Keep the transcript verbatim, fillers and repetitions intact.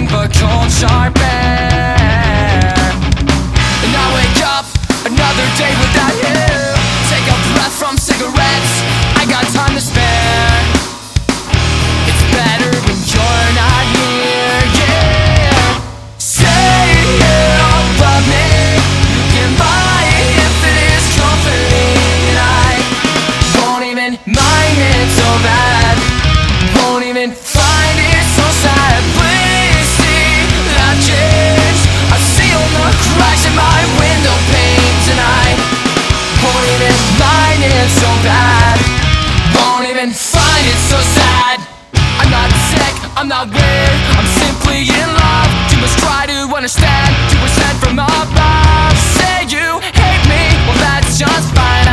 but cold sharp air. And I wake up another day without you. Take a breath from cigarettes, I got time to spare. It's better when you're not here, yeah. Say you love me, you can buy it if it is comforting. And I won't even mind it so bad, won't even find it so sad. Please see that change, I see all the cracks in my window panes. And I won't even mind it so bad, won't even find it so sad. I'm not sick, I'm not weird, I'm simply in love. You must try to understand, you were sent from above. Say you hate me, well that's just fine.